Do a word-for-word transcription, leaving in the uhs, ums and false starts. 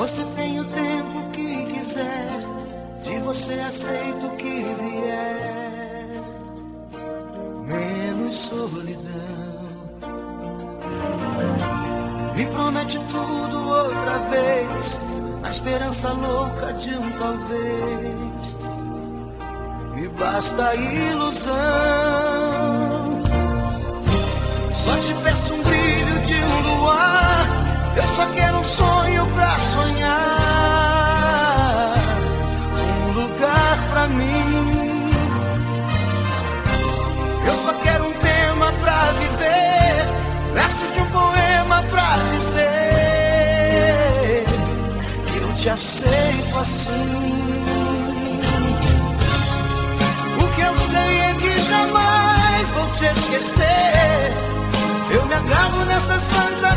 Você tem o tempo que quiser, de você aceito o que vier, menos solidão. Me promete tudo outra vez, na esperança louca de um talvez. Me basta a ilusão. Só te peço um brilho de um luar. Eu só quero um sonho pra sonhar, um lugar pra mim. Eu só quero um tema pra viver, verso de um poema pra dizer que eu te aceito assim. O que eu sei é que jamais vou te esquecer. Eu me agarro nessas fantasias